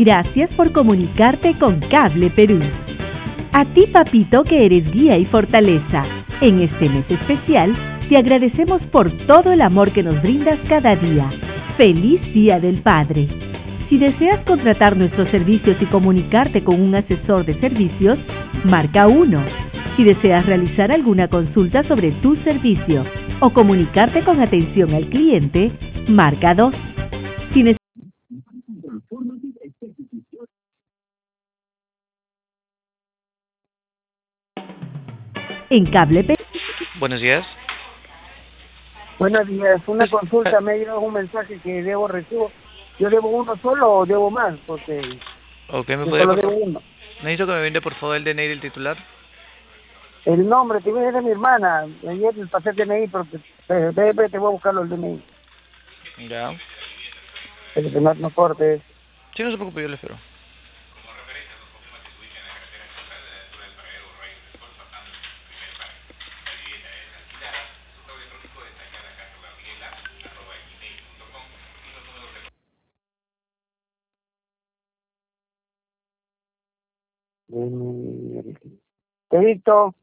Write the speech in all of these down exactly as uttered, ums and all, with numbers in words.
Gracias por comunicarte con Cable Perú. A ti, papito, que eres guía y fortaleza. En este mes especial, te agradecemos por todo el amor que nos brindas cada día. ¡Feliz Día del Padre! Si deseas contratar nuestros servicios y comunicarte con un asesor de servicios, marca uno. Si deseas realizar alguna consulta sobre tu servicio o comunicarte con atención al cliente, marca dos. Si neces- en Cable Perú. Buenos días. Buenos días, una Pues, consulta, me ha llegado un mensaje que debo recibo. ¿Yo debo uno solo o debo más? Porque ok, ¿me yo podría solo por debo favor? uno. Necesito que me brinde por favor el D N I del titular. El nombre que viene de mi hermana, ayer le pasé el D N I, pero te, te, te, te voy a buscarlo el D N I, Ya. el que no, no corte. Sí, no se preocupe, yo le espero. Te dicto.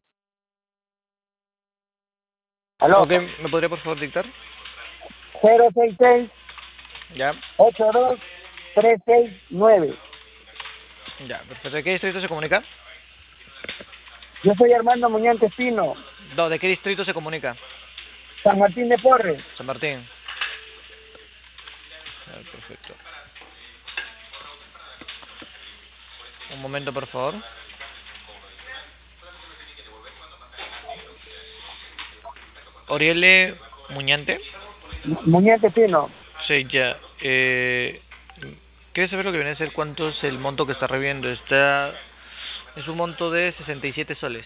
Aló, Ok, ¿me podría por favor dictar? cero seis seis, Ya. ocho dos, tres seis nueve. Ya, perfecto. ¿De qué distrito se comunica? Yo soy Armando Muñante Espino, No, ¿de qué distrito se comunica? San Martín de Porres. San Martín. Ya, perfecto. Un momento, por favor. Oriele Muñante. Muñante Espino. Sí, ya. Eh, ¿Quieres saber lo que viene a ser cuánto es el monto que está reviendo? Está... Es un monto de sesenta y siete soles.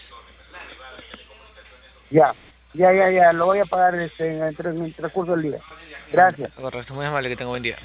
Ya, ya, ya, ya, lo voy a pagar este, en el, en el transcurso del día. Gracias. Correcto, muy amable, que tenga buen día.